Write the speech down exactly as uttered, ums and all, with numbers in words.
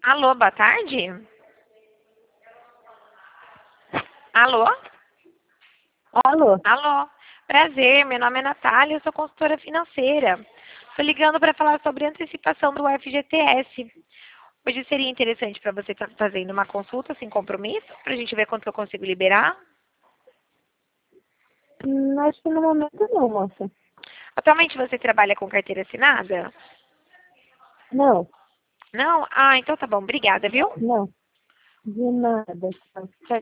Alô, boa tarde? Alô? Alô? Alô? Prazer, meu nome é Natália, eu sou consultora financeira. Estou ligando para falar sobre antecipação do F G T S. Hoje seria interessante para você estar fazendo uma consulta sem compromisso, para a gente ver quanto eu consigo liberar. Hum, acho que no momento não, moça. Atualmente você trabalha com carteira assinada? Não, Não? Ah, então tá bom, obrigada, viu? não. De nada. Tchau. Tchau,